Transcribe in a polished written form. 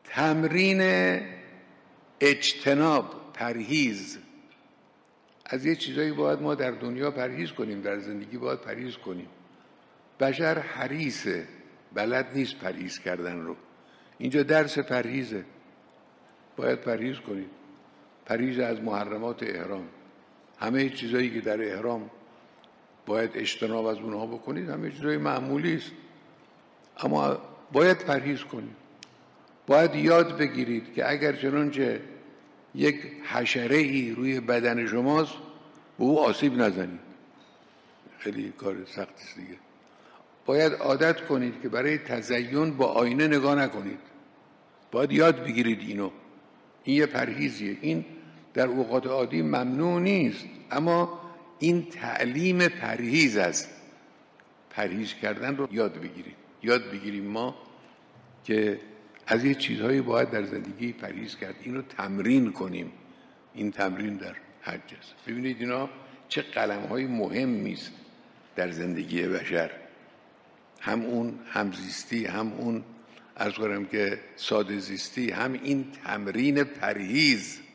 تمرین اجتناب، پرهیز از یه چیزایی باید ما در دنیا پرهیز کنیم، در زندگی باید پرهیز کنیم. بشر حریصه، بلد نیست پرهیز کردن رو. اینجا درس پرهیزه، باید پرهیز کنید. پرهیز از محرمات احرام، همه چیزایی که در احرام باید اجتناب از اونها بکنید، همه چیزای معمولی است، اما باید پرهیز کنید. باید یاد بگیرید که اگر چنانچه یک حشره‌ای روی بدن شماست به او آسیب نزنید. خیلی کار سختی است دیگه. باید عادت کنید که برای تزیین با آینه نگاه نکنید. باید یاد بگیرید اینو. این یه پرهیزیه. این در اوقات عادی ممنوع نیست، اما این تعلیم پرهیز است. پرهیز کردن رو یاد بگیرید. یاد بگیریم ما که از یه چیزهایی باید در زندگی پرهیز کرد. اینو تمرین کنیم. این تمرین در حج است. ببینید اینا چه قلم‌های مهمی است در زندگی بشر. هم اون همزیستی، هم اون عرض کنم که ساده زیستی، هم این تمرین پرهیز.